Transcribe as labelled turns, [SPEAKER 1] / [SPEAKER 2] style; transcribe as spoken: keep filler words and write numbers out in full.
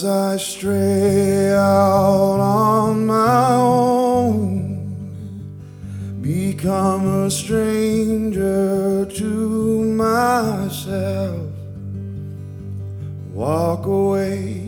[SPEAKER 1] As I stray out on my own, become a stranger to myself, walk away